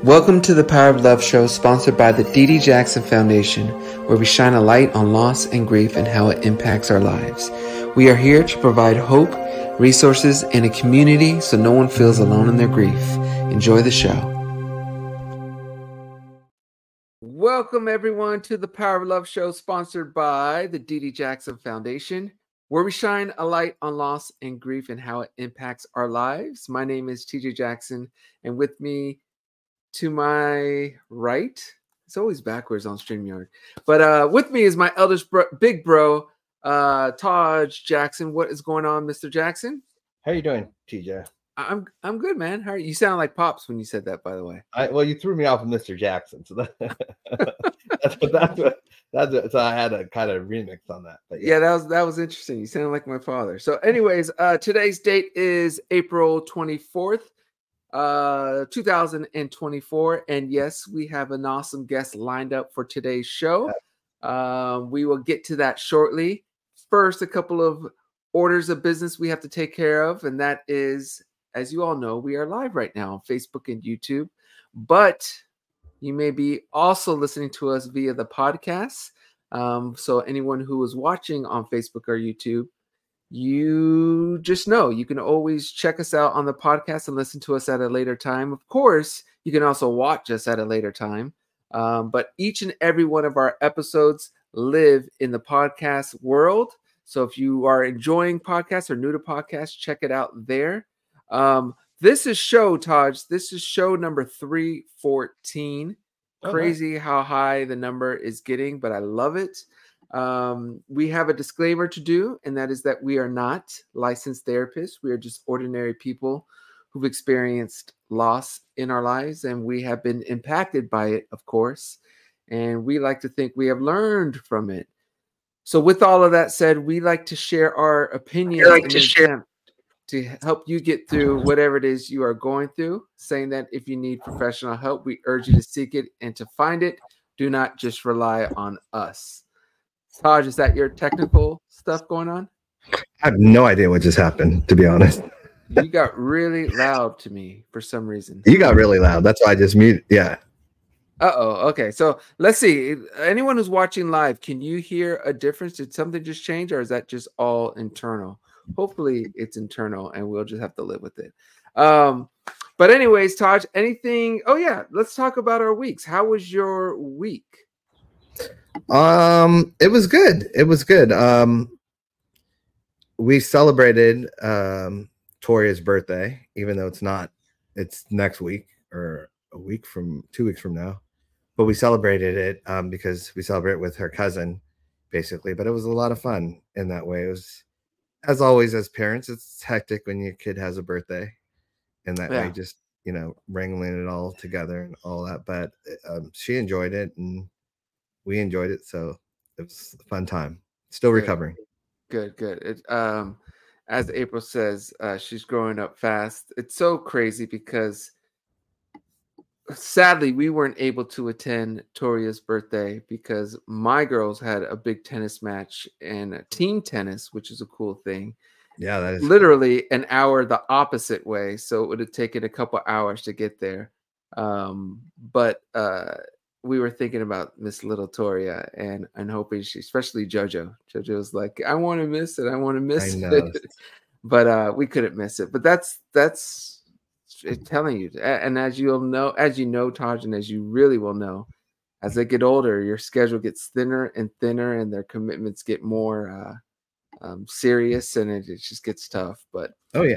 Welcome to the Power of Love show, sponsored by the D.D. Jackson Foundation, where we shine a light on loss and grief and how it impacts our lives. We are here to provide hope, resources, and a community so no one feels alone in their grief. Enjoy the show. Welcome, everyone, to the Power of Love show, sponsored by the D.D. Jackson Foundation, where we shine a light on loss and grief and how it impacts our lives. My name is TJ Jackson, and with me to my right, it's always backwards on StreamYard, but with me is my eldest big bro, Taj Jackson. What is going on, Mr. Jackson? How you doing, TJ? I'm good, man. How are you? You sound like Pops when you said that, by the way. Well, you threw me off of Mr. Jackson, so that's so I had a kind of remix on that. But yeah, that was interesting. You sound like my father. So, anyways, today's date is April 24th. 2024, and yes, we have an awesome guest lined up for today's show. We will get to that shortly. First, a couple of orders of business we have to take care of, and that is, as you all know, we are live right now on Facebook and YouTube, but you may be also listening to us via the podcast. So anyone who is watching on Facebook or YouTube, you just know you can always check us out on the podcast and listen to us at a later time. Of course, you can also watch us at a later time. But each and every one of our episodes live in the podcast world. So if you are enjoying podcasts or new to podcasts, check it out there. This is show, Taj. This is show number 314. Crazy how high the number is getting, but I love it. We have a disclaimer to do, and that is that we are not licensed therapists. We are just ordinary people who've experienced loss in our lives, and we have been impacted by it, of course, and we like to think we have learned from it. So with all of that said, we like to share our opinions to help you get through whatever it is you are going through, saying that if you need professional help, we urge you to seek it and to find it. Do not just rely on us. Taj, is that your technical stuff going on? I have no idea what just happened, to be honest. You got really loud to me for some reason. You got really loud. That's why I just muted. Yeah. Okay. So let's see. Anyone who's watching live, can you hear a difference? Did something just change, or is that just all internal? Hopefully it's internal, and we'll just have to live with it. But anyways, Taj, anything? Oh yeah, let's talk about our weeks. How was your week? It was good. We celebrated Toria's birthday, even though it's next week or 2 weeks from now, but we celebrated it because we celebrate with her cousin, basically. But it was a lot of fun in that way. It was, as always, as parents, it's hectic when your kid has a birthday, and that way, just wrangling it all together and all that. But she enjoyed it, and we enjoyed it, so it was a fun time. Still recovering. Good. It, as April says, she's growing up fast. It's so crazy because sadly we weren't able to attend Toria's birthday because my girls had a big tennis match and team tennis, which is a cool thing. Yeah, that is literally an hour the opposite way, so it would have taken a couple hours to get there. But we were thinking about Miss Little Toria and hoping especially JoJo. JoJo was like, I want to miss it. I want to miss it. But we couldn't miss it. But that's telling you. And as you know, Taj, and as you really will know, as they get older, your schedule gets thinner and thinner, and their commitments get more serious, and it just gets tough. But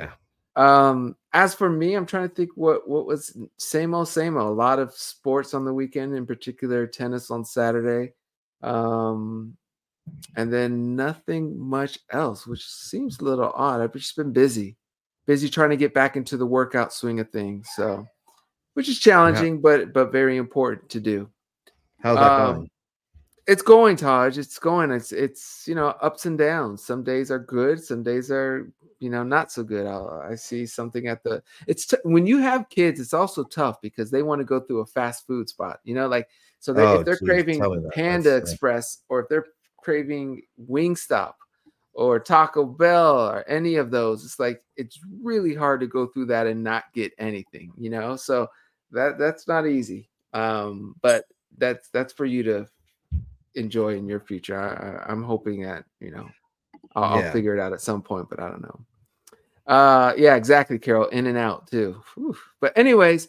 as for me, I'm trying to think what was same old. A lot of sports on the weekend, in particular tennis on Saturday, and then nothing much else, which seems a little odd. I've just been busy trying to get back into the workout swing of things, so which is challenging, but very important to do. How's that going? It's going, Taj. It's going. It's ups and downs. Some days are good. Some days are not so good. I see something at the. When you have kids, it's also tough because they want to go through a fast food spot. If they're craving Panda Express, or if they're craving Wingstop or Taco Bell or any of those, it's like it's really hard to go through that and not get anything. So that's not easy. But that's for you to enjoy in your future. I'm hoping that, I'll Yeah. figure it out at some point, but I don't know. Yeah, exactly, Carol. In and out too. Whew. But anyways,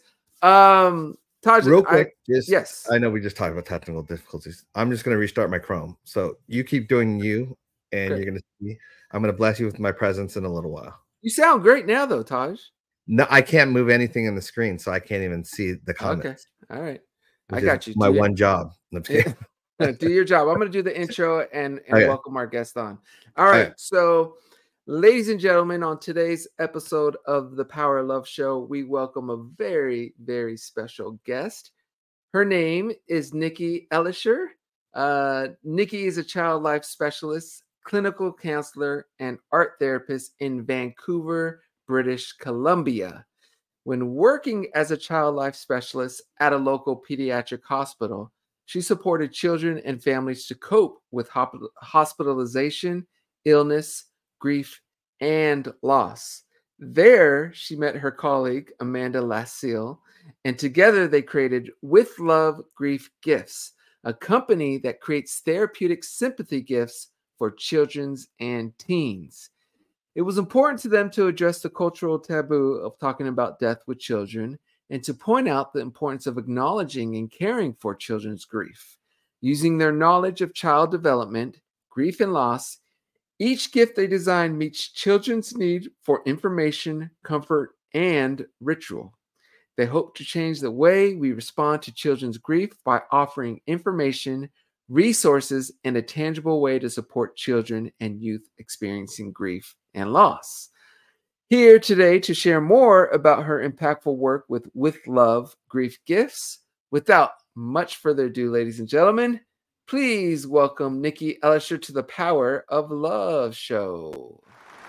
Taj, Real quick, yes. I know we just talked about technical difficulties. I'm just going to restart my Chrome. So you keep doing you, and you're going to see. I'm going to bless you with my presence in a little while. You sound great now, though, Taj. No, I can't move anything in the screen, so I can't even see the comments. Okay, all right. I Which got is you. my one job. Do your job. I'm going to do the intro and Okay. welcome our guest on. All right. Okay. So, ladies and gentlemen, on today's episode of the Power of Love Show, we welcome a very, very special guest. Her name is Nikki Elisher. Nikki is a child life specialist, clinical counselor, and art therapist in Vancouver, British Columbia. When working as a child life specialist at a local pediatric hospital, she supported children and families to cope with hospitalization, illness, grief, and loss. There, she met her colleague, Amanda Lassille, and together they created With Love Grief Gifts, a company that creates therapeutic sympathy gifts for children and teens. It was important to them to address the cultural taboo of talking about death with children and to point out the importance of acknowledging and caring for children's grief. Using their knowledge of child development, grief, and loss, each gift they design meets children's need for information, comfort, and ritual. They hope to change the way we respond to children's grief by offering information, resources, and a tangible way to support children and youth experiencing grief and loss. Here today to share more about her impactful work with Love Grief Gifts. Without much further ado, ladies and gentlemen, please welcome Nikki Elisher to the Power of Love show.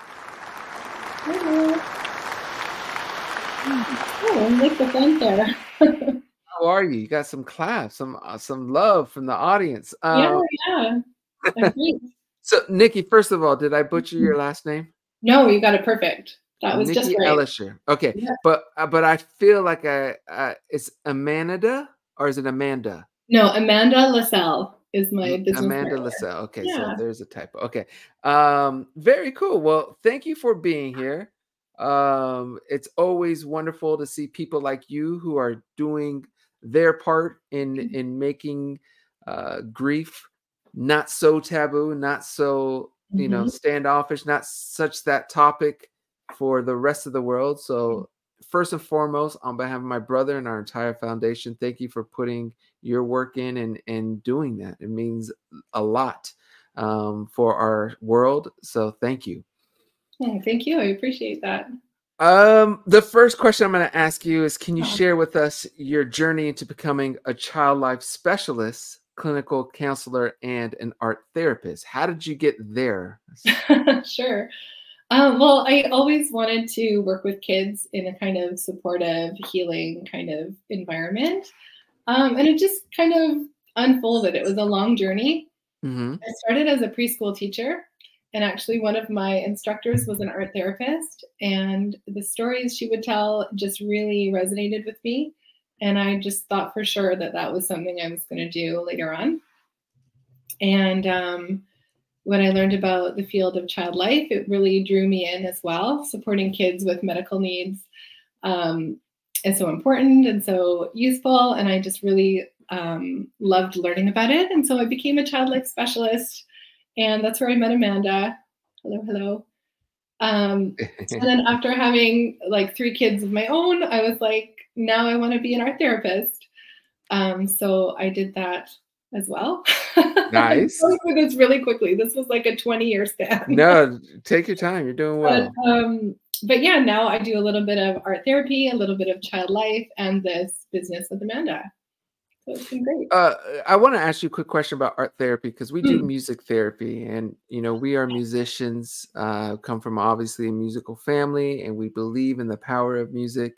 Hello. Oh, I like the fanfare. How are you? You got some claps, some love from the audience. Yeah. So, Nikki, first of all, did I butcher your last name? No, you got it perfect. That was Nikki just right. Elisher. Okay, yeah. but I feel like it's Amanda or is it Amanda? No, Amanda Lasselle is my business Amanda partner. Lasselle. Okay, yeah. So there's a typo. Okay, very cool. Well, thank you for being here. It's always wonderful to see people like you who are doing their part in making grief not so taboo, not so standoffish, not such that topic for the rest of the world. So first and foremost, on behalf of my brother and our entire foundation, thank you for putting your work in and doing that. It means a lot for our world. So thank you. Thank you. I appreciate that. The first question I'm going to ask you is, can you share with us your journey into becoming a child life specialist, clinical counselor, and an art therapist? How did you get there? Sure. Well, I always wanted to work with kids in a kind of supportive, healing kind of environment. And it just kind of unfolded. It was a long journey. Mm-hmm. I started as a preschool teacher. And actually, one of my instructors was an art therapist. And the stories she would tell just really resonated with me. And I just thought for sure that that was something I was going to do later on. And when I learned about the field of child life, it really drew me in as well. Supporting kids with medical needs is so important and so useful. And I just really loved learning about it. And so I became a child life specialist. And that's where I met Amanda. Hello. And then after having like 3 kids of my own, I was like, now I want to be an art therapist. So I did that as well. Nice. I'm going through this really quickly. This was like a 20-year span. No, take your time. You're doing well. But yeah, now I do a little bit of art therapy, a little bit of child life, and this business with Amanda. So it's been great. I want to ask you a quick question about art therapy, because we do music therapy, and we are musicians, come from obviously a musical family, and we believe in the power of music.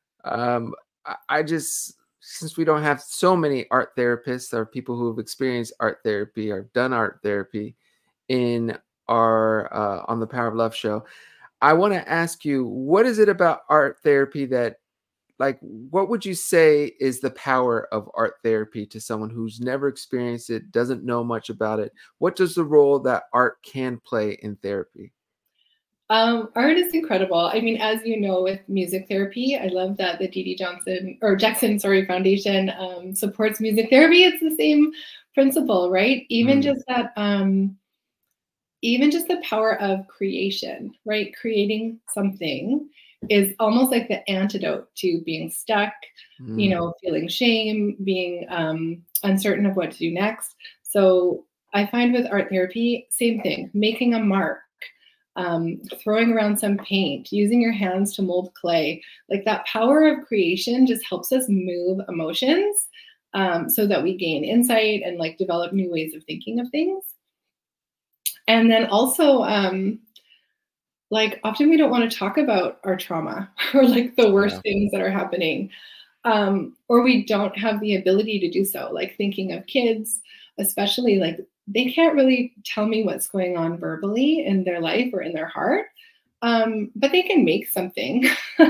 I just, since we don't have so many art therapists or people who have experienced art therapy or done art therapy in our on the Power of Love show, I want to ask you, what is it about art therapy that like, what would you say is the power of art therapy to someone who's never experienced it, doesn't know much about it? What does the role that art can play in therapy? Art is incredible. I mean, as you know, with music therapy, I love that the Dee Dee Jackson Foundation supports music therapy. It's the same principle, right? Even just that, even just the power of creation, right? Creating something is almost like the antidote to being stuck, you know, feeling shame, being uncertain of what to do next. So I find with art therapy, same thing, making a mark, throwing around some paint, using your hands to mold clay, like that power of creation just helps us move emotions so that we gain insight and like develop new ways of thinking of things. And then also, like often we don't want to talk about our trauma or like the worst things that are happening, or we don't have the ability to do so. Like thinking of kids, especially, like they can't really tell me what's going on verbally in their life or in their heart, but they can make something,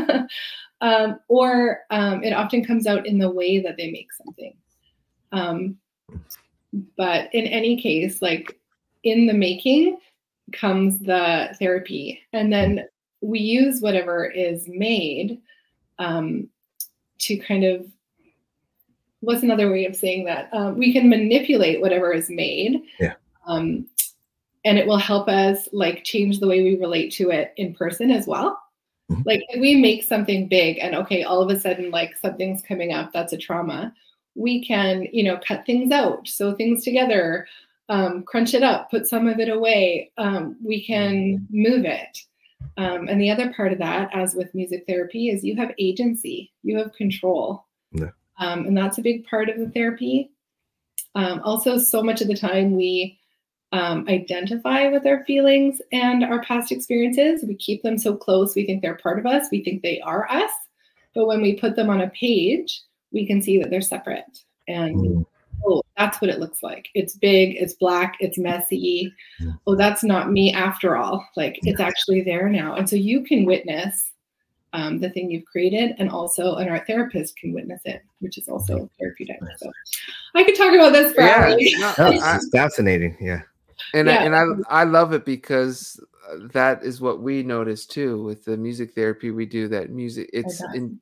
or it often comes out in the way that they make something. But in any case, like in the making comes the therapy, and then we use whatever is made to kind of, what's another way of saying that? We can manipulate whatever is made, and it will help us like change the way we relate to it in person as well. Like if we make something big and okay, all of a sudden like something's coming up, that's a trauma. We can, you know, cut things out, sew things together, crunch it up, put some of it away. We can move it. And the other part of that, as with music therapy, is you have agency, you have control. And that's a big part of the therapy. Also, so much of the time we identify with our feelings and our past experiences. We keep them so close. We think they're part of us. We think they are us. But when we put them on a page, we can see that they're separate. And oh, that's what it looks like. It's big, it's black, it's messy. Oh, that's not me after all. Like it's actually there now. And so you can witness the thing you've created, and also an art therapist can witness it, which is also therapeutic. So I could talk about this for hours. It's fascinating. And I love it because that is what we notice too with the music therapy we do. That music, it's an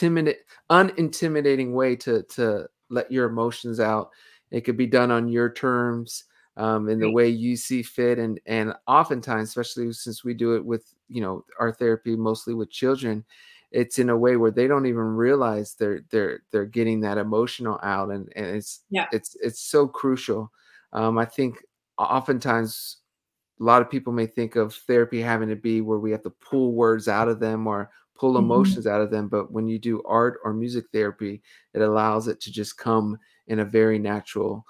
unintimidating way to let your emotions out. It could be done on your terms, in the way you see fit, and oftentimes, especially since we do it with, you know, our therapy mostly with children, it's in a way where they don't even realize they're getting that emotional out, and it's so crucial. I think oftentimes a lot of people may think of therapy having to be where we have to pull words out of them or pull emotions out of them, but when you do art or music therapy, it allows it to just come in a very natural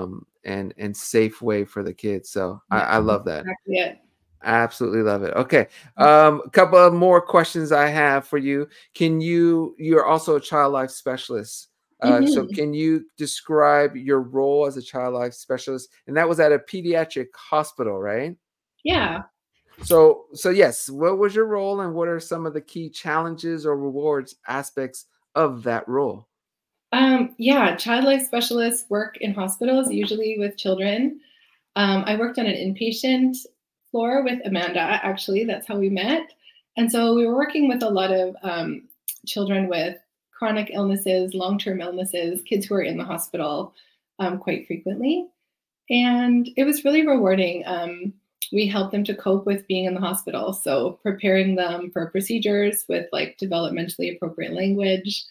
and safe way for the kids. So I love that. Absolutely love it. Okay. A couple of more questions I have for you. You're also a child life specialist. So can you describe your role as a child life specialist? And that was at a pediatric hospital, right? Yeah. So yes, what was your role, and what are some of the key challenges or rewards aspects of that role? Child life specialists work in hospitals, usually with children. I worked on an inpatient floor with Amanda, actually. That's how we met. And so we were working with a lot of children with chronic illnesses, long-term illnesses, kids who are in the hospital quite frequently. And it was really rewarding. We helped them to cope with being in the hospital. So preparing them for procedures with like developmentally appropriate language,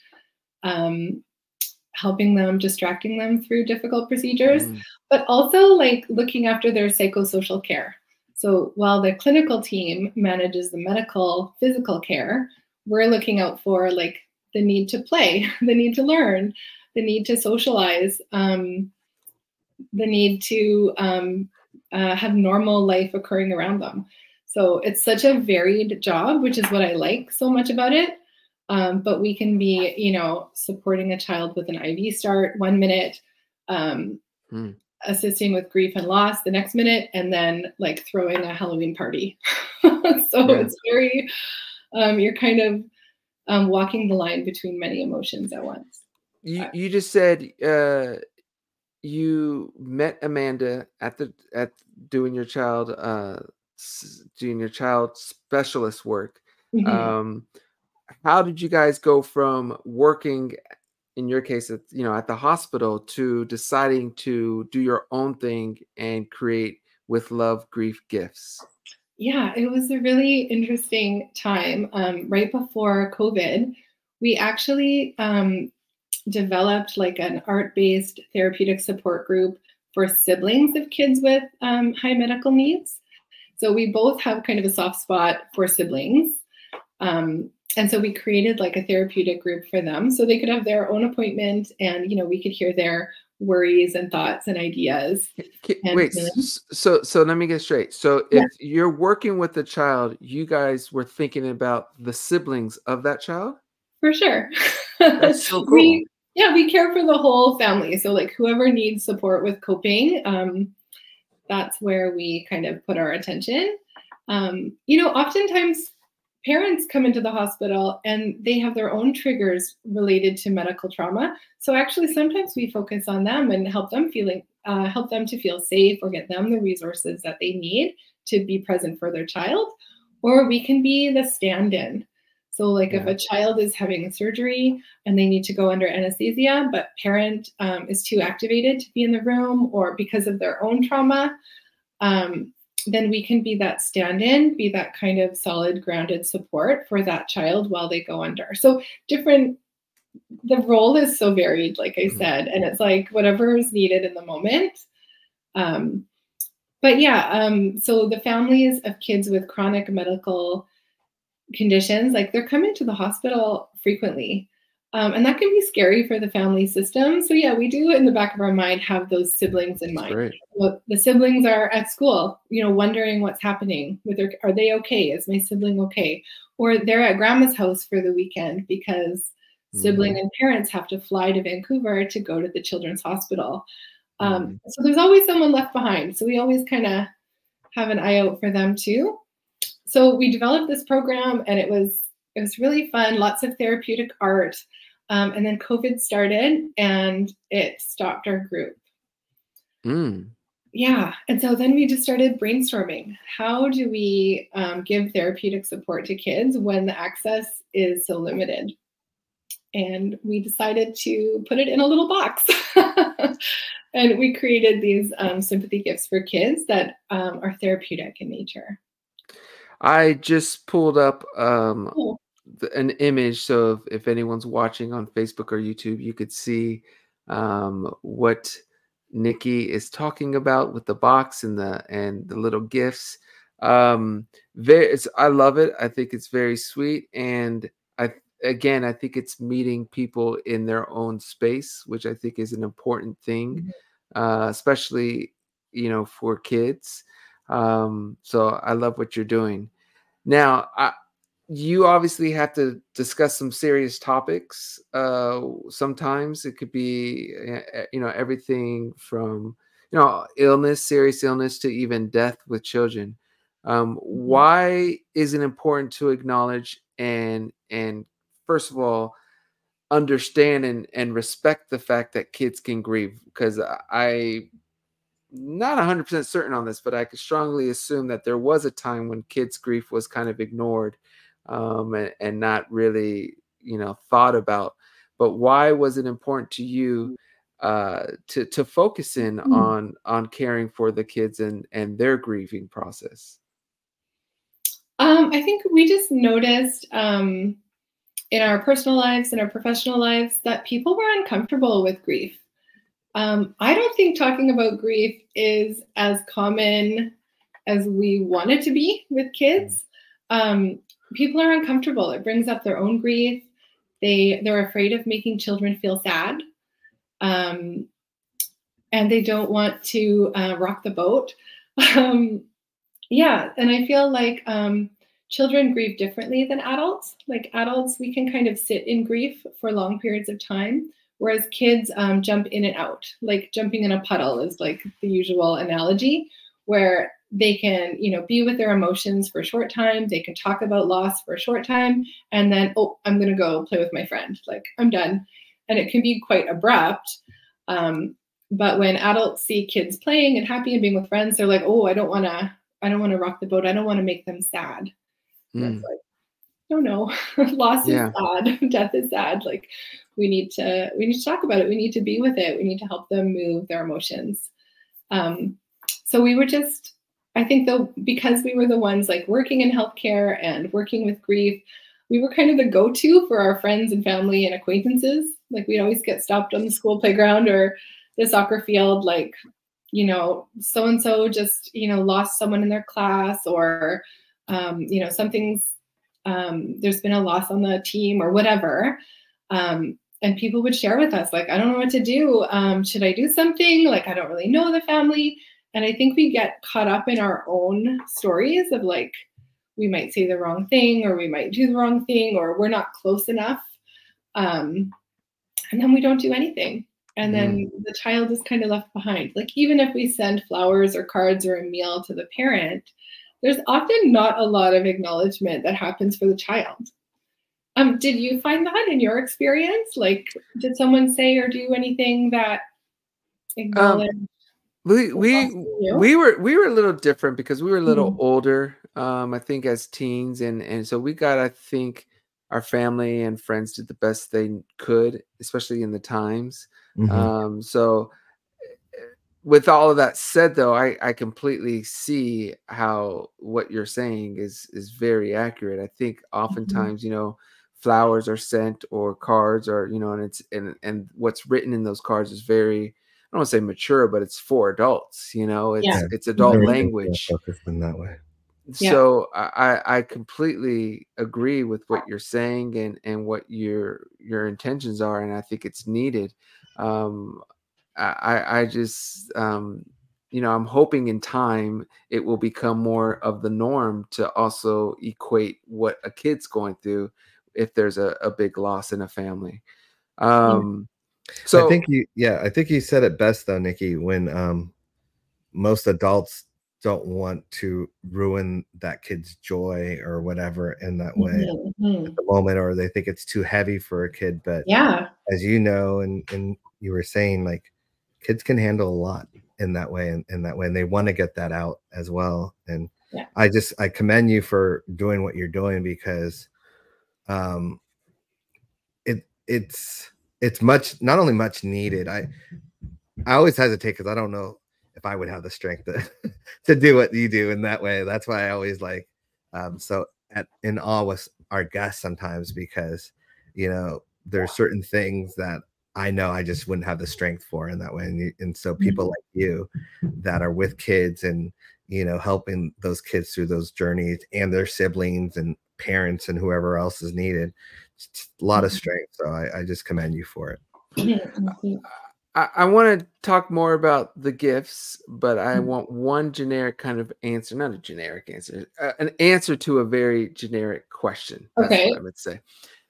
helping them, distracting them through difficult procedures, but also like looking after their psychosocial care. So while the clinical team manages the medical, physical care, we're looking out for like the need to play, the need to learn, the need to socialize, the need to have normal life occurring around them. So it's such a varied job, which is what I like so much about it. But we can be, you know, supporting a child with an IV start 1 minute, assisting with grief and loss the next minute, and then like throwing a Halloween party. So it's very, you're kind of walking the line between many emotions at once. You just said you met Amanda at doing your child specialist work. Mhm. How did you guys go from working, in your case, at the hospital, to deciding to do your own thing and create With Love Grief Gifts? Yeah, it was a really interesting time. Right before COVID, we actually developed like an art-based therapeutic support group for siblings of kids with high medical needs. So we both have kind of a soft spot for siblings. And so we created like a therapeutic group for them so they could have their own appointment, and we could hear their worries and thoughts and ideas. Wait, so let me get straight. So Yeah, if you're working with a child, you guys were thinking about the siblings of that child? for sure. That's so cool. We care for the whole family. So like whoever needs support with coping, that's where we kind of put our attention. Oftentimes parents come into the hospital and they have their own triggers related to medical trauma. So actually, sometimes we focus on them and help them to feel safe, or get them the resources that they need to be present for their child. Or we can be the stand-in. So like if a child is having a surgery and they need to go under anesthesia, but parent is too activated to be in the room, or because of their own trauma, then we can be that stand-in, be that kind of solid, grounded support for that child while they go under. So the role is so varied, like I said, and it's like whatever is needed in the moment. So the families of kids with chronic medical conditions, like they're coming to the hospital frequently. And that can be scary for the family system. So yeah, we do in the back of our mind have those siblings in mind. Right. Well, the siblings are at school, wondering what's happening with are they okay? Is my sibling okay? Or they're at grandma's house for the weekend because sibling and parents have to fly to Vancouver to go to the children's hospital. So there's always someone left behind. So we always kind of have an eye out for them too. So we developed this program, and it was really fun, lots of therapeutic art. And then COVID started and it stopped our group. Yeah. And so then we just started brainstorming. How do we give therapeutic support to kids when the access is so limited? And we decided to put it in a little box. And we created these sympathy gifts for kids that are therapeutic in nature. I just pulled up Cool. an image, so if anyone's watching on Facebook or YouTube, you could see what Nikki is talking about with the box and the little gifts. I love it. I think it's very sweet, and I think it's meeting people in their own space, which I think is an important thing, especially for kids. So I love what you're doing. Now, you obviously have to discuss some serious topics. Sometimes it could be, everything from, serious illness, to even death with children. Why is it important to acknowledge and first of all, understand and respect the fact that kids can grieve? Because I not 100% certain on this, but I could strongly assume that there was a time when kids' grief was kind of ignored and not really, thought about. But why was it important to you to focus in on caring for the kids and their grieving process? I think we just noticed in our personal lives and our professional lives that people were uncomfortable with grief. I don't think talking about grief is as common as we want it to be with kids. People are uncomfortable. It brings up their own grief. They're afraid of making children feel sad. And they don't want to rock the boat. And I feel like children grieve differently than adults. Like adults, we can kind of sit in grief for long periods of time, whereas kids jump in and out. Like jumping in a puddle is like the usual analogy, where they can, be with their emotions for a short time. They can talk about loss for a short time. And then, oh, I'm going to go play with my friend. Like, I'm done. And it can be quite abrupt. But when adults see kids playing and happy and being with friends, they're like, oh, I don't want to rock the boat. I don't want to make them sad. And it's like, no, loss is sad. Death is sad. Like, we need to talk about it. We need to be with it. We need to help them move their emotions. So we were just, I think though, because we were the ones like working in healthcare and working with grief, we were kind of the go-to for our friends and family and acquaintances. Like, we'd always get stopped on the school playground or the soccer field, like, so-and-so just, lost someone in their class, or, something's, there's been a loss on the team or whatever. And people would share with us, like, I don't know what to do. Should I do something? Like, I don't really know the family. And I think we get caught up in our own stories of like, we might say the wrong thing, or we might do the wrong thing, or we're not close enough. And then we don't do anything. And then the child is kind of left behind. Like, even if we send flowers or cards or a meal to the parent, there's often not a lot of acknowledgement that happens for the child. Did you find that in your experience? Like, did someone say or do anything that acknowledged? We were a little different because we were a little older, I think, as teens, and so we got, I think, our family and friends did the best they could, especially in the times. So with all of that said, though, I completely see how what you're saying is very accurate. I think oftentimes, flowers are sent or cards, or and it's and what's written in those cards is very, I don't want to say mature, but it's for adults. It's adult language. Focused in that way. So I completely agree with what you're saying and what your intentions are, and I think it's needed. I just I'm hoping in time it will become more of the norm to also equate what a kid's going through if there's a big loss in a family. So I think you said it best though, Nikki, when most adults don't want to ruin that kid's joy or whatever in that way at the moment, or they think it's too heavy for a kid. But as you know, and you were saying, like, kids can handle a lot in that way, and they want to get that out as well. And I commend you for doing what you're doing, because it's not only much needed. I always hesitate because I don't know if I would have the strength to do what you do in that way. That's why I always in awe with our guests sometimes, because there's certain things that I know I just wouldn't have the strength for in that way. And so people like you that are with kids and helping those kids through those journeys, and their siblings and parents and whoever else is needed, it's a lot of strength. So I just commend you for it. I want to talk more about the gifts, but I want one generic kind of answer, not a generic answer, an answer to a very generic question. That's what I would say.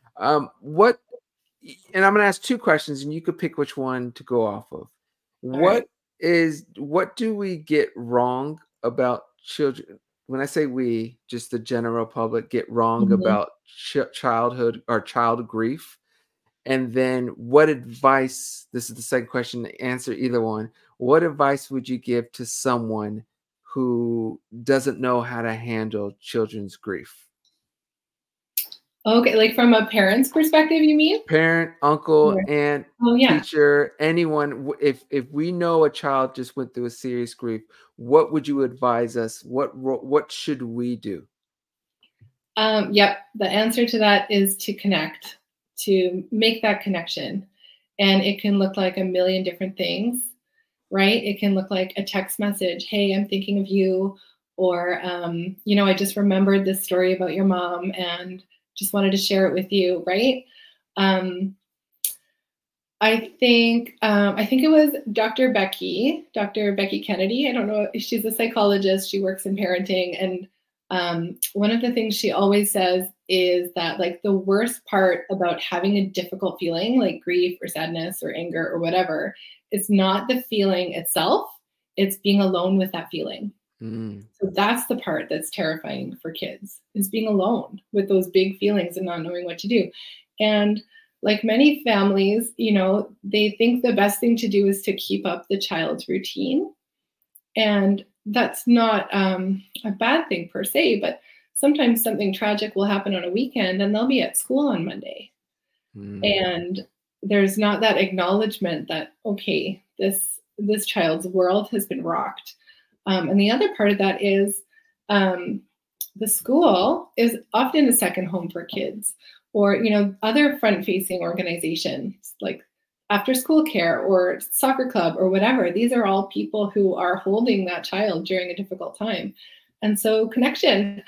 And I'm going to ask two questions, and you could pick which one to go off of. What do we get wrong about children? When I say we, just the general public get wrong about childhood or child grief. And then what advice, this is the second question, answer either one. What advice would you give to someone who doesn't know how to handle children's grief? Okay, like from a parent's perspective, you mean? Parent, uncle, aunt, teacher, anyone. If we know a child just went through a serious grief, what would you advise us? What should we do? The answer to that is to connect, to make that connection. And it can look like a million different things, right? It can look like a text message. Hey, I'm thinking of you. Or, I just remembered this story about your mom and just wanted to share it with you, right? I think it was Dr. Becky Kennedy. I don't know. She's a psychologist. She works in parenting. And one of the things she always says is that, like, the worst part about having a difficult feeling like grief or sadness or anger or whatever is not the feeling itself. It's being alone with that feeling. Mm. So that's the part that's terrifying for kids, is being alone with those big feelings and not knowing what to do. And like many families, they think the best thing to do is to keep up the child's routine. And that's not a bad thing per se, but sometimes something tragic will happen on a weekend and they'll be at school on Monday. And there's not that acknowledgement that, okay, this child's world has been rocked. And the other part of that is the school is often a second home for kids, or other front-facing organizations like after school care or soccer club or whatever. These are all people who are holding that child during a difficult time. And so connection.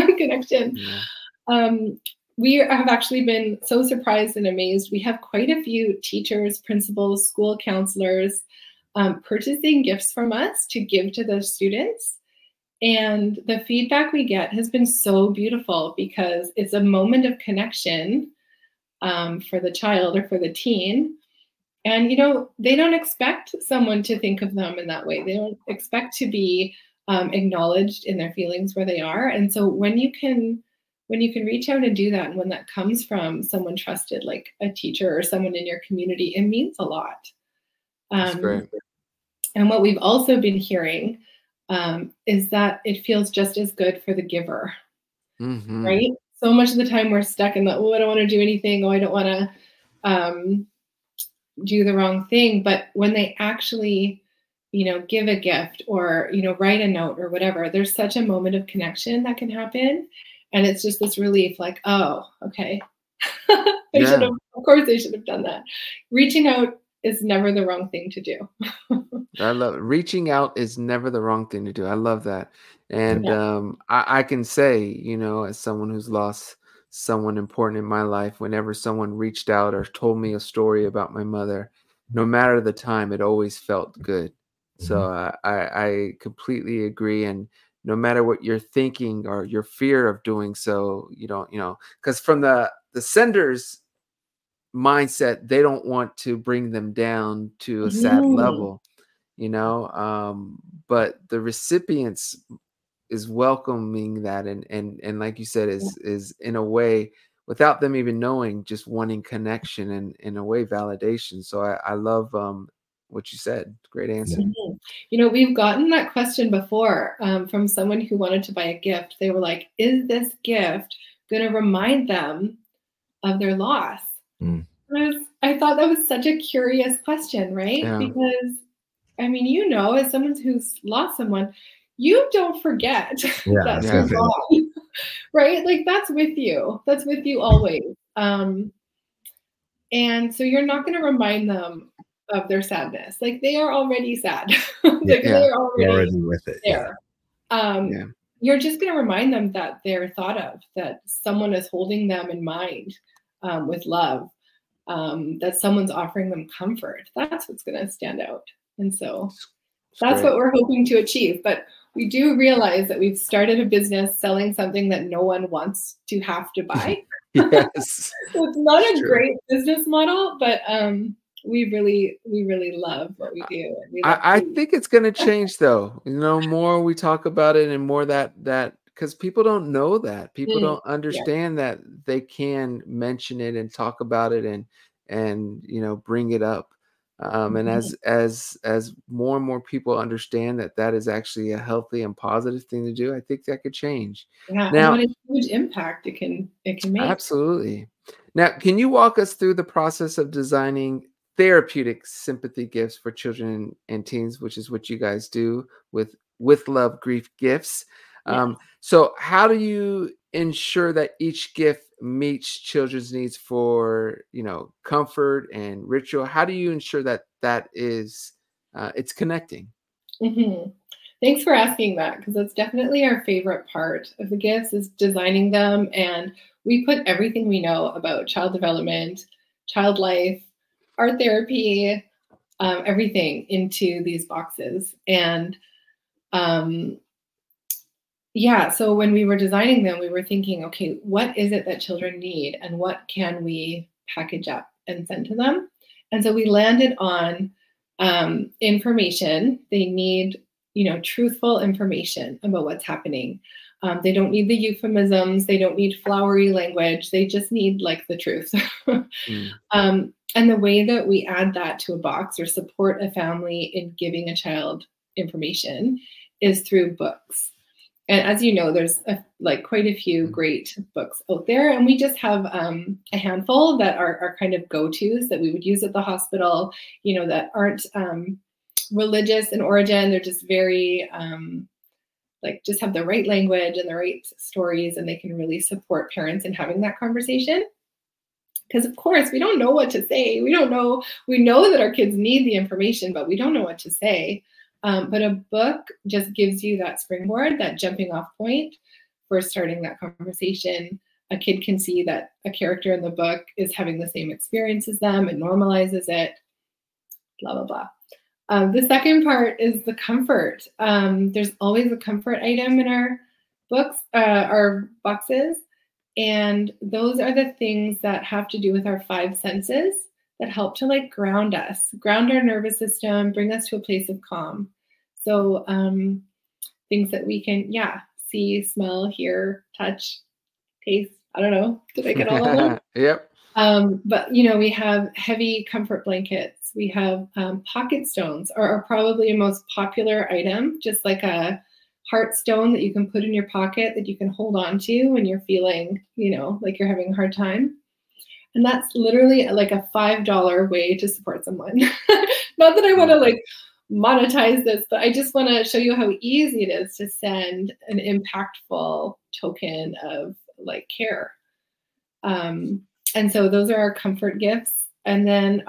Yeah. We have actually been so surprised and amazed. We have quite a few teachers, principals, school counselors purchasing gifts from us to give to those students. And the feedback we get has been so beautiful because it's a moment of connection for the child or for the teen. And, they don't expect someone to think of them in that way. They don't expect to be acknowledged in their feelings where they are. And so when you can reach out and do that, and when that comes from someone trusted, like a teacher or someone in your community, it means a lot. That's great. And what we've also been hearing is that it feels just as good for the giver, right? So much of the time we're stuck in the, I don't want to do anything. I don't want to do the wrong thing. But when they actually, give a gift or, write a note or whatever, there's such a moment of connection that can happen. And it's just this relief, like, oh, okay. Of course I should have done that. Reaching out is never the wrong thing to do. I love it. Reaching out is never the wrong thing to do. I love that. And I can say, as someone who's lost someone important in my life, whenever someone reached out or told me a story about my mother, no matter the time, it always felt good. So I completely agree. And no matter what you're thinking or your fear of doing so, you don't, because from the sender's mindset, they don't want to bring them down to a sad level, but the recipients is welcoming that. And like you said, is in a way, without them even knowing, just wanting connection and in a way validation. So I love what you said. Great answer. We've gotten that question before from someone who wanted to buy a gift. They were like, is this gift going to remind them of their loss? I thought that was such a curious question, right? Yeah. Because, as someone who's lost someone, you don't forget that they're gone, right? Like that's with you. That's with you always. And so you're not going to remind them of their sadness. Like they are already sad. They're already with it. There. You're just going to remind them that they're thought of, that someone is holding them in mind with love, that someone's offering them comfort. That's what's going to stand out. And so that's what we're hoping to achieve. But we do realize that we've started a business selling something that no one wants to have to buy. Yes. So it's not a great business model, but we really love what we do. And I think it's going to change though. More we talk about it and more that because people don't know that. People don't understand that they can mention it and talk about it and bring it up. And as more and more people understand that is actually a healthy and positive thing to do, I think that could change. Yeah, now, and what a huge impact it can make. Absolutely. Now, can you walk us through the process of designing therapeutic sympathy gifts for children and teens, which is what you guys do with Love Grief Gifts? So how do you ensure that each gift meets children's needs for, comfort and ritual? How do you ensure that is it's connecting? Thanks for asking that, because that's definitely our favorite part of the gifts is designing them. And we put everything we know about child development, child life, art therapy, everything into these boxes. And so when we were designing them, we were thinking, okay, what is it that children need and what can we package up and send to them? And so we landed on information. They need, truthful information about what's happening. They don't need the euphemisms. They don't need flowery language. They just need like the truth. And the way that we add that to a box or support a family in giving a child information is through books. And as you know, there's quite a few great books out there. And we just have a handful that are kind of go-tos that we would use at the hospital, that aren't religious in origin. They're just very just have the right language and the right stories, and they can really support parents in having that conversation. Because of course, we don't know what to say. We know that our kids need the information, but we don't know what to say. But a book just gives you that springboard, that jumping off point for starting that conversation. A kid can see that a character in the book is having the same experience as them. It normalizes it, blah, blah, blah. The second part is the comfort. There's always a comfort item in our books, our boxes. And those are the things that have to do with our 5 senses that help to ground us, ground our nervous system, bring us to a place of calm. So things that we can, see, smell, hear, touch, taste. I don't know. Did I get all of them? Yep. But, we have heavy comfort blankets. We have pocket stones are probably a most popular item, just like a heart stone that you can put in your pocket that you can hold on to when you're feeling, like you're having a hard time. And that's literally like a $5 way to support someone. Not that I want to monetize this, but I just want to show you how easy it is to send an impactful token of care. And so those are our comfort gifts. And then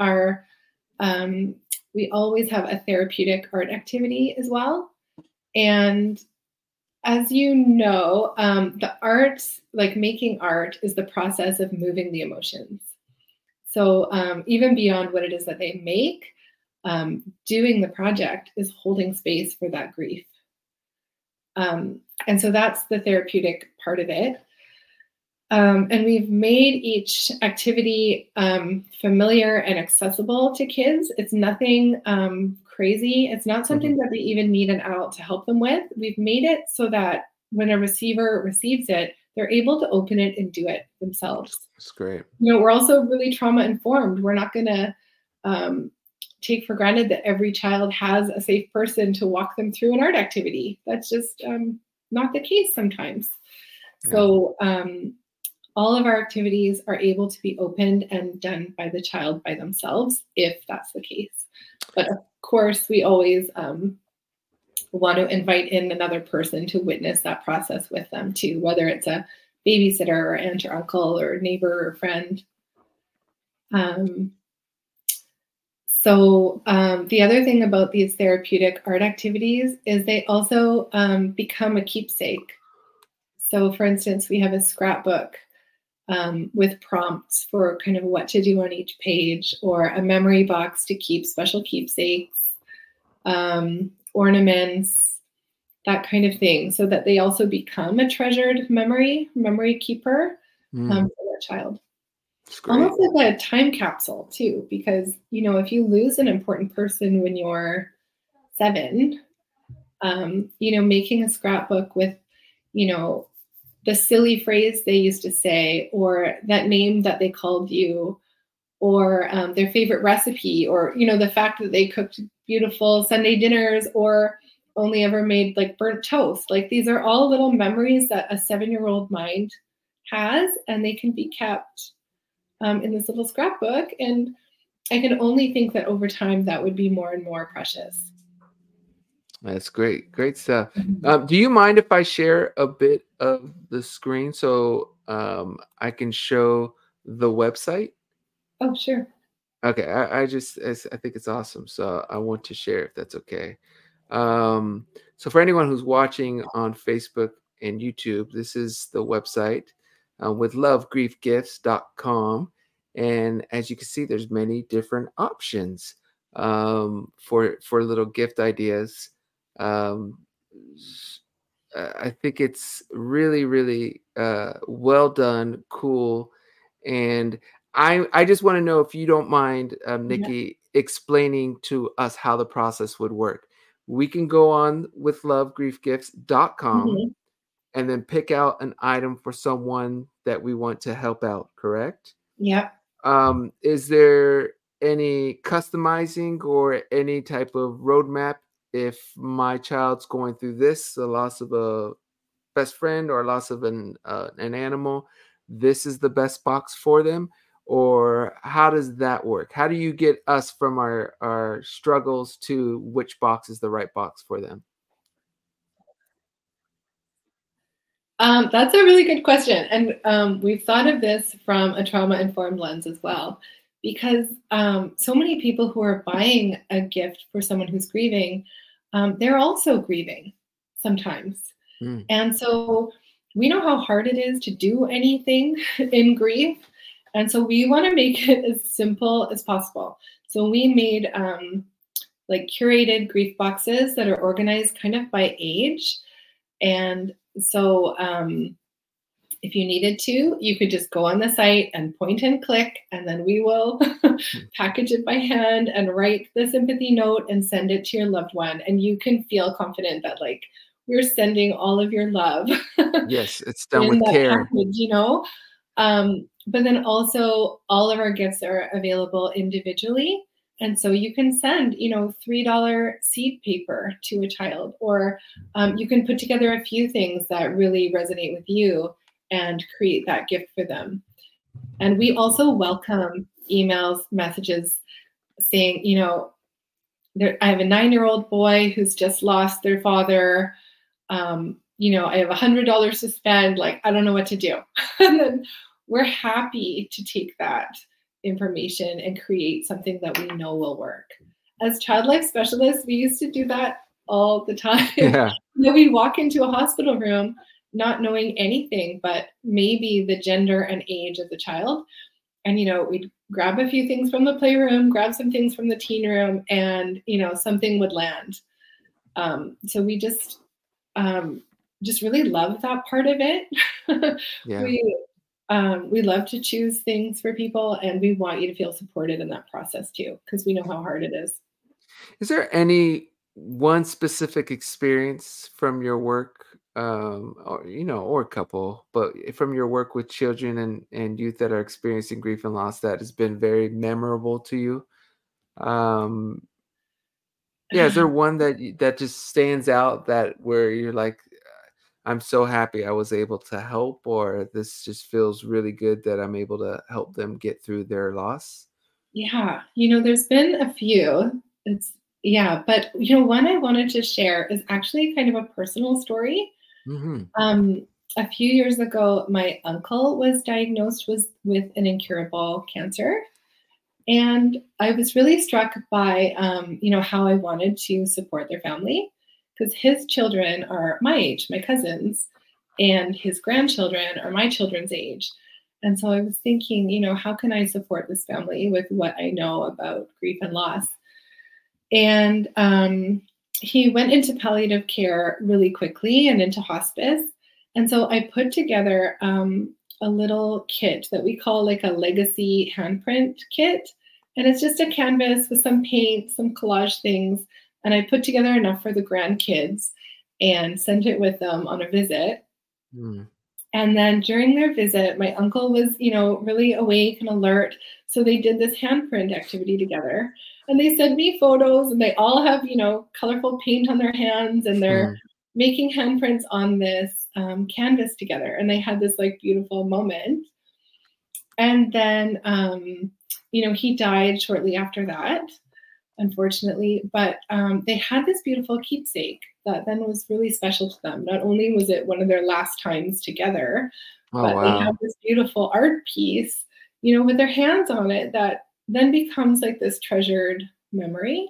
we always have a therapeutic art activity as well. And as you know, the art, making art, is the process of moving the emotions. So even beyond what it is that they make, doing the project is holding space for that grief. And so that's the therapeutic part of it. And we've made each activity familiar and accessible to kids. It's nothing crazy. It's not something that they even need an adult to help them with. We've made it so that when a receiver receives it, they're able to open it and do it themselves. That's great. We're also really trauma informed. We're not going to take for granted that every child has a safe person to walk them through an art activity. That's just not the case sometimes. Yeah. So all of our activities are able to be opened and done by the child by themselves, if that's the case. But of course, we always want to invite in another person to witness that process with them too, whether it's a babysitter or aunt or uncle or neighbor or friend. So the other thing about these therapeutic art activities is they also become a keepsake. So for instance, we have a scrapbook with prompts for kind of what to do on each page, or a memory box to keep special keepsakes, ornaments, that kind of thing, so that they also become a treasured memory keeper for that child. Almost like a time capsule too, because, if you lose an important person when you're 7, making a scrapbook with, the silly phrase they used to say, or that name that they called you, or their favorite recipe, or, the fact that they cooked beautiful Sunday dinners or only ever made burnt toast. These are all little memories that a 7-year-old mind has, and they can be kept in this little scrapbook. And I can only think that over time that would be more and more precious. That's great. Great stuff. Do you mind if I share a bit of the screen so I can show the website? Oh, sure. Okay. I think it's awesome. So I want to share if that's okay. So for anyone who's watching on Facebook and YouTube, this is the website withlovegriefgifts.com. And as you can see, there's many different options for little gift ideas. I think it's really, really well done, cool. And I just want to know if you don't mind, Nikki, explaining to us how the process would work. we can go on withlovegriefgifts.com Mhm. and then pick out an item for someone that we want to help out, correct? Yep. Is there any customizing or any type of roadmap if my child's going through this, the loss of a best friend or loss of an animal, this is the best box for them? Or how does that work? How do you get us from our struggles to which box is the right box for them? That's a really good question. And we've thought of this from a trauma-informed lens as well, because so many people who are buying a gift for someone who's grieving, they're also grieving sometimes. Mm, And so we know how hard it is to do anything in grief. And so we want to make it as simple as possible. So we made like curated grief boxes that are organized kind of by age. And so if you needed to, you could just go on the site and point and click, and then we will package it by hand and write the sympathy note and send it to your loved one. And you can feel confident that like we're sending all of your love yes, it's done in with that care. package, you know? But then also all of our gifts are available individually. And so you can send, you know, $3 seed paper to a child, or you can put together a few things that really resonate with you and create that gift for them. And we also welcome emails, messages saying, you know, I have a 9-year-old boy who's just lost their father. You know, I have $100 to spend. Like, I don't know what to do. And then we're happy to take that information and create something that we know will work. As child life specialists, we used to do that all the time. Yeah. You know, we'd walk into a hospital room not knowing anything but maybe the gender and age of the child. And, you know, we'd grab a few things from the playroom, grab some things from the teen room, and, you know, something would land. So we just really love that part of it. Yeah. We love to choose things for people, and we want you to feel supported in that process too, because we know how hard it is. Is there any one specific experience from your work, or or a couple, but from your work with children and youth that are experiencing grief and loss that has been very memorable to you? Um, yeah, is there one that just stands out that where you're like, I'm so happy I was able to help, or this just feels really good that I'm able to help them get through their loss? Yeah, you know, there's been a few. It's Yeah, but you know, one I wanted to share is actually kind of a personal story. Hmm. Um, a few years ago, my uncle was diagnosed with an incurable cancer. And I was really struck by, you know, how I wanted to support their family, because his children are my age, my cousins, and his grandchildren are my children's age. And so I was thinking, you know, how can I support this family with what I know about grief and loss? And he went into palliative care really quickly and into hospice. And so I put together a little kit that we call like a legacy handprint kit. And it's just a canvas with some paint, some collage things. And I put together enough for the grandkids and sent it with them on a visit. Mm. And then during their visit, my uncle was, you know, really awake and alert. So they did this handprint activity together. And they sent me photos, and they all have, you know, colorful paint on their hands, and they're Mm. making handprints on this canvas together. And they had this like beautiful moment. And then, you know, he died shortly after that, unfortunately. But they had this beautiful keepsake that then was really special to them. Not only was it one of their last times together, Oh, but they wow. have this beautiful art piece, you know, with their hands on it that then becomes like this treasured memory.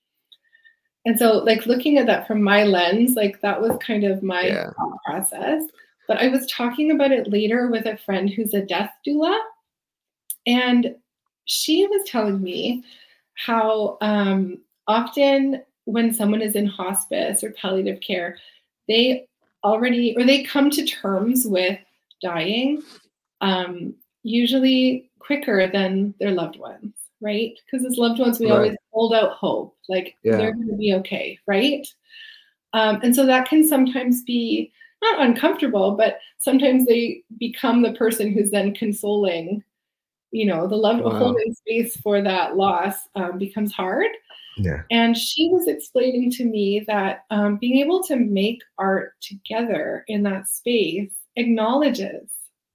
And so, like, looking at that from my lens, like, that was kind of my Yeah. thought process. But I was talking about it later with a friend who's a death doula, and she was telling me how often when someone is in hospice or palliative care, they they come to terms with dying, usually quicker than their loved ones, right? Because as loved ones, we Right. always hold out hope, like Yeah. they're going to be okay, right? And so that can sometimes be not uncomfortable, but sometimes they become the person who's then consoling. The love Wow. holding space for that loss becomes hard. Yeah. And she was explaining to me that being able to make art together in that space acknowledges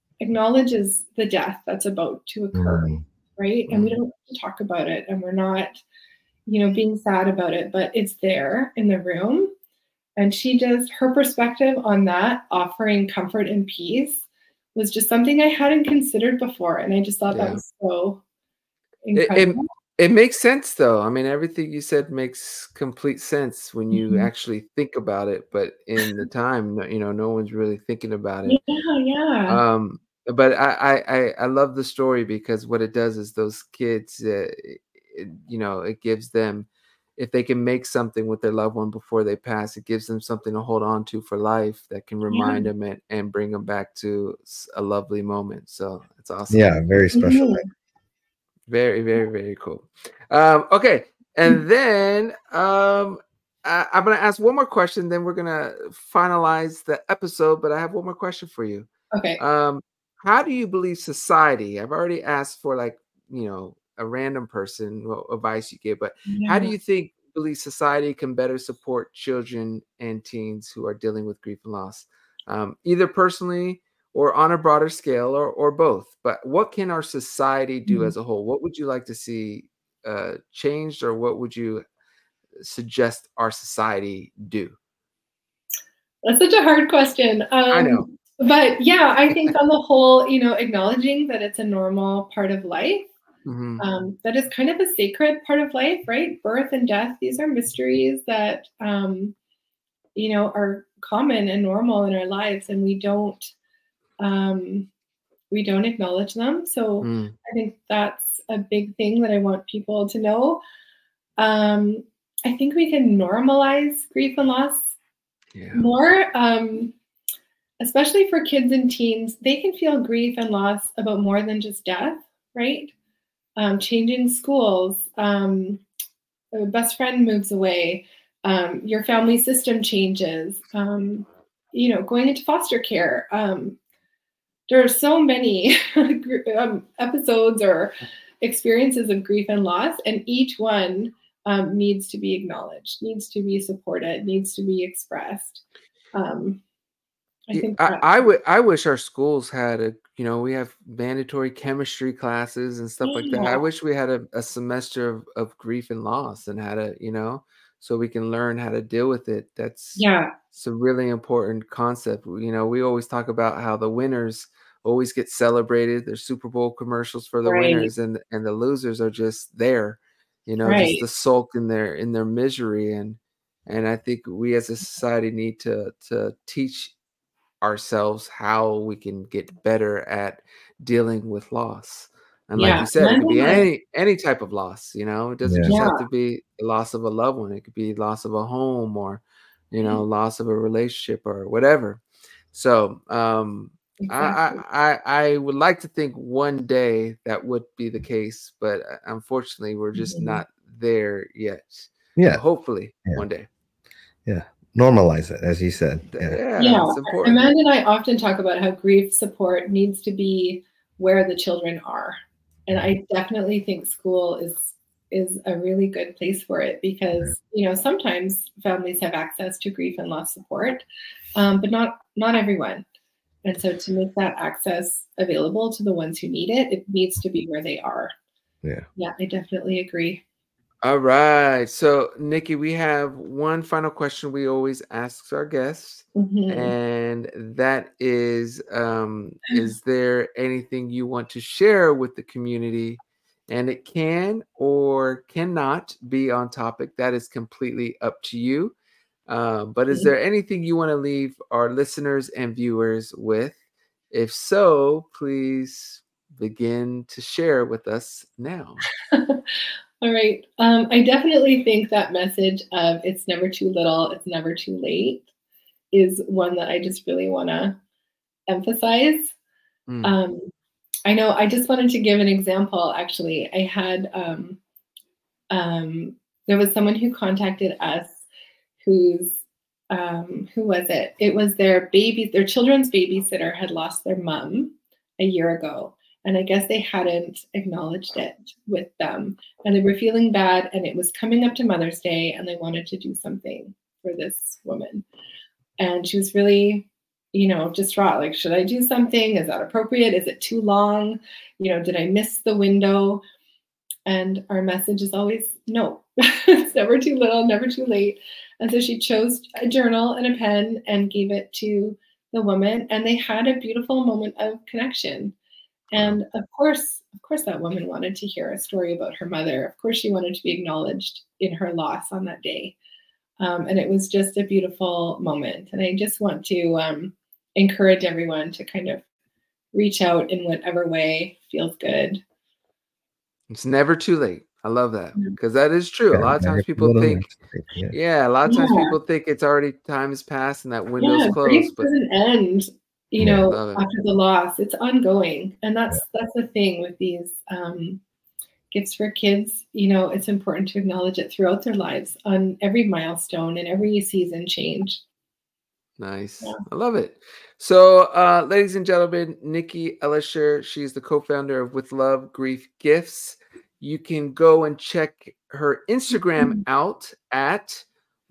the death that's about to occur, right? And we don't have to talk about it, and we're not, being sad about it, but it's there in the room. And her perspective on that, offering comfort and peace, was just something I hadn't considered before. And I just thought that was so incredible. It makes sense, though. I mean, everything you said makes complete sense when you actually think about it. But in the time, no one's really thinking about it. Yeah. But I love the story, because what it does is those kids, it gives them, if they can make something with their loved one before they pass, it gives them something to hold on to for life that can remind them and bring them back to a lovely moment. So it's awesome. Yeah, very special. Very, very, very cool. Okay, and then I'm going to ask one more question, then we're going to finalize the episode, but I have one more question for you. Okay. How do you believe society, I've already asked for a random person, what advice you give, but how do you believe society can better support children and teens who are dealing with grief and loss, either personally or on a broader scale, or both? But what can our society do as a whole? What would you like to see changed, or what would you suggest our society do? That's such a hard question. I know. But yeah, I think on the whole, acknowledging that it's a normal part of life, that is kind of a sacred part of life, right? Birth and death, these are mysteries that, are common and normal in our lives, and we don't acknowledge them. So I think that's a big thing that I want people to know. I think we can normalize grief and loss more, especially for kids and teens. They can feel grief and loss about more than just death, right? Changing schools, a best friend moves away, your family system changes, going into foster care. There are so many episodes or experiences of grief and loss, and each one needs to be acknowledged, needs to be supported, needs to be expressed. I think I wish our schools had we have mandatory chemistry classes and stuff like that. I wish we had a semester of grief and loss, and how to, so we can learn how to deal with it. It's a really important concept. We always talk about how the winners always get celebrated. There's Super Bowl commercials for the winners, and the losers are just there, just the sulk in their misery. And I think we as a society need to teach ourselves how we can get better at dealing with loss. And like you said, it could be any type of loss. It doesn't just have to be the loss of a loved one. It could be loss of a home, or loss of a relationship, or whatever. So I would like to think one day that would be the case, but unfortunately we're just not there yet. Yeah, so hopefully one day. Yeah, normalize it, as you said. It's important. Amanda and I often talk about how grief support needs to be where the children are, and I definitely think school is a really good place for it, because sometimes families have access to grief and loss support, but not everyone. And so to make that access available to the ones who need it, it needs to be where they are. Yeah, I definitely agree. All right. So, Nikki, we have one final question we always ask our guests. And that is there anything you want to share with the community? And it can or cannot be on topic. That is completely up to you. But is there anything you want to leave our listeners and viewers with? If so, please begin to share with us now. All right. I definitely think that message of it's never too little, it's never too late is one that I just really want to emphasize. I know. I just wanted to give an example. Actually, I had there was someone who contacted us who's who was it? It was their children's babysitter had lost their mom a year ago. And I guess they hadn't acknowledged it with them. And they were feeling bad. And it was coming up to Mother's Day. And they wanted to do something for this woman. And she was really, distraught. Like, should I do something? Is that appropriate? Is it too long? Did I miss the window? And our message is always no. It's never too little, never too late. And so she chose a journal and a pen and gave it to the woman. And they had a beautiful moment of connection. And of course, that woman wanted to hear a story about her mother. Of course, she wanted to be acknowledged in her loss on that day. And it was just a beautiful moment. And I just want to encourage everyone to kind of reach out in whatever way feels good. It's never too late. I love that, because that is true. A lot of times people think, people think it's already time has passed and that window's closed. Grief doesn't end, after the loss. It's ongoing, and that's the thing with these gifts for kids. It's important to acknowledge it throughout their lives on every milestone and every season change. Nice. Yeah. I love it. So, ladies and gentlemen, Nikki Elisher, she's the co-founder of With Love Grief Gifts. You can go and check her Instagram out at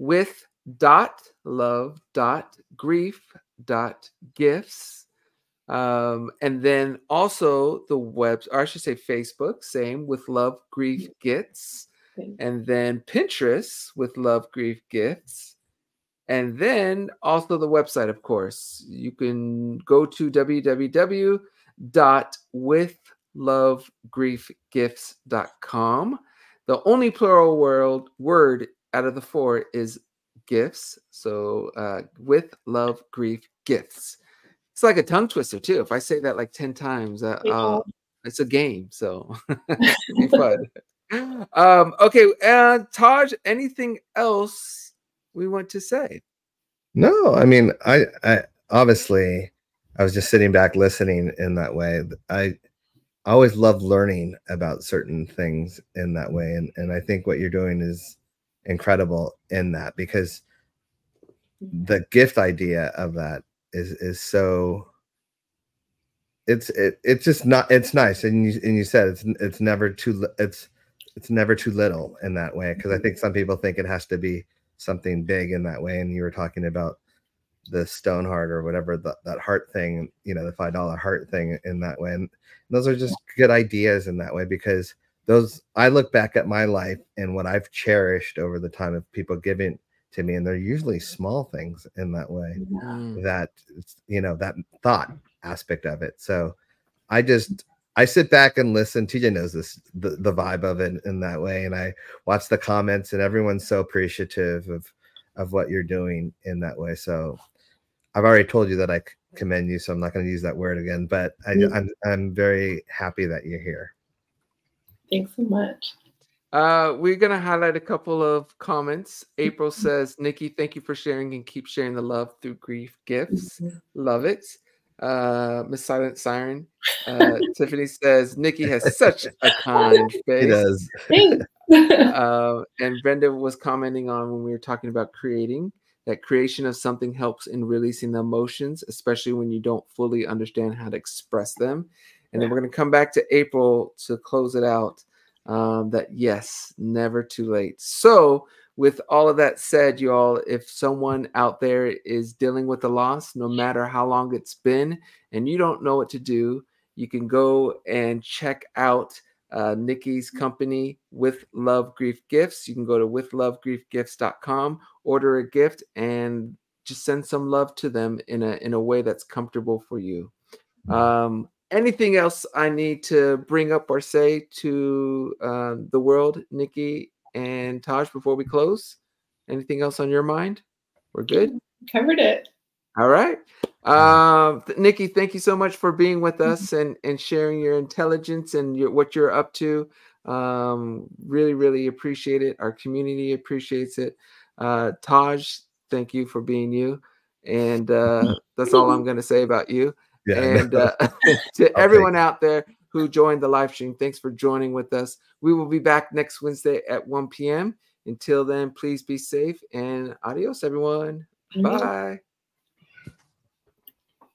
with.love.grief.gifts. And then also the Facebook, same, With Love Grief Gifts. And then Pinterest, With Love Grief Gifts. And then also the website, of course. You can go to www.withlovegriefgifts.com. The only plural word out of the 4 is gifts. So With Love Grief Gifts. It's like a tongue twister too. If I say that like 10 times, it's a game. So it'll be fun. Okay. Taj, anything else we want to say? No, I mean, I obviously I was just sitting back listening in that way. I always love learning about certain things in that way. And I think what you're doing is incredible in that, because the gift idea of that is so it's just not, it's nice. And you said it's never too little in that way. Cause I think some people think it has to be something big in that way. And you were talking about the stone heart or whatever, that heart thing, the $5 heart thing in that way. And those are just good ideas in that way, because I look back at my life and what I've cherished over the time of people giving to me, and they're usually small things in that way, that, that thought aspect of it. So I sit back and listen. TJ knows this, the vibe of it in that way. And I watch the comments, and everyone's so appreciative of what you're doing in that way. So I've already told you that I commend you, so I'm not going to use that word again, but I'm very happy that you're here. Thanks so much. We're going to highlight a couple of comments. April says, Nikki, thank you for sharing and keep sharing the love through grief gifts. Love it. Miss Silent Siren. Tiffany says, Nikki has such a kind face. He does. And Brenda was commenting on when we were talking about creating, that creation of something helps in releasing the emotions, especially when you don't fully understand how to express them. And then we're going to come back to April to close it out. That yes, never too late. So with all of that said, you all, if someone out there is dealing with a loss, no matter how long it's been, and you don't know what to do, you can go and check out Nikki's company, With Love Grief Gifts. You can go to withlovegriefgifts.com, order a gift, and just send some love to them in a way that's comfortable for you. Anything else I need to bring up or say to the world, Nikki and Taj, before we close? Anything else on your mind? We're good? Covered it. All right. Nikki, thank you so much for being with us and sharing your intelligence and what you're up to. Really, really appreciate it. Our community appreciates it. Taj, thank you for being you. And that's all I'm going to say about you. Yeah, And to everyone out there who joined the live stream, thanks for joining with us. We will be back next Wednesday at 1 p.m. Until then, please be safe and adios, everyone. Bye.